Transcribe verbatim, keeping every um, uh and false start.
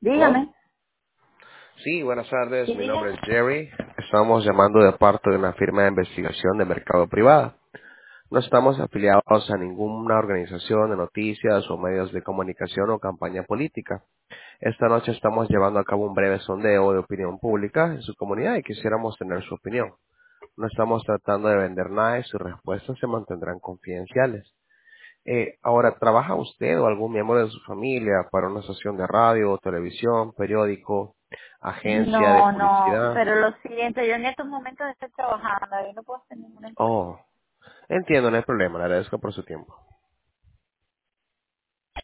¿Aló? Dígame. Sí, buenas tardes. Sí, Mi nombre dígame. es Jerry. Estamos llamando de parte de una firma de investigación de mercado privada. No estamos afiliados a ninguna organización de noticias o medios de comunicación o campaña política. Esta noche estamos llevando a cabo un breve sondeo de opinión pública en su comunidad y quisiéramos tener su opinión. No estamos tratando de vender nada y sus respuestas se mantendrán confidenciales. Eh, ahora, ¿trabaja usted o algún miembro de su familia para una estación de radio, televisión, periódico, agencia de No, no, publicidad? pero lo siguiente, yo en estos momentos estoy trabajando y no puedo hacer ninguna entrevista. Oh, entiendo, no hay problema, le agradezco por su tiempo.